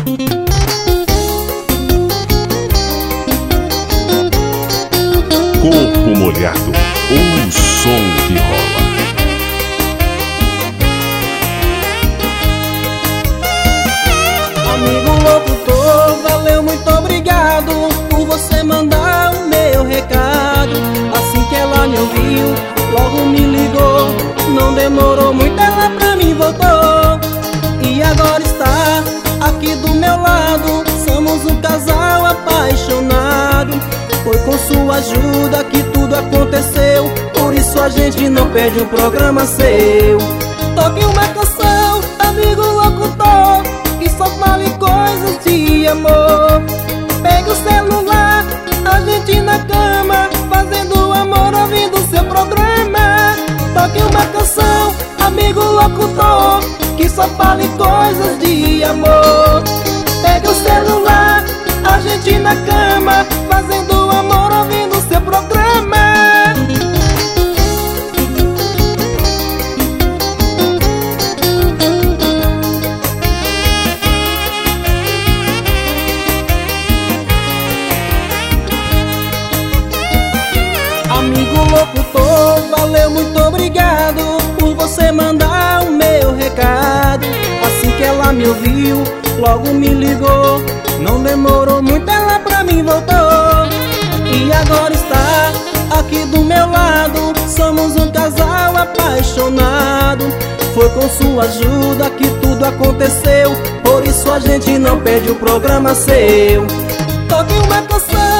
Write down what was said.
Corpo Molhado, o som que rola. Amigo locutor, valeu, muito obrigado por você mandar o meu recado. Assim que ela me ouviu, logo me ligou. Não demorou muito, ela pra mim voltou. E agora está aqui do meu lado. Somos um casal apaixonado. Foi com sua ajuda que tudo aconteceu. Por isso a gente não perde um programa seu. Toque uma canção, amigo locutor, que só fale coisas de amor. Pegue o celular, a gente na cama, fazendo amor, ouvindo seu programa. Toque uma canção, amigo locutor, que só fale coisas de amor. Pegue o celular, a gente na cama, fazendo amor, ouvindo seu programa. Amigo locutor, valeu, muito obrigado por você mandar o meu recado. Assim que ela me ouviu, logo me ligou. Não demorou muito, ela pra mim voltou. E agora está aqui do meu lado. Somos um casal apaixonado. Foi com sua ajuda que tudo aconteceu. Por isso a gente não perde o programa seu. Toque uma canção,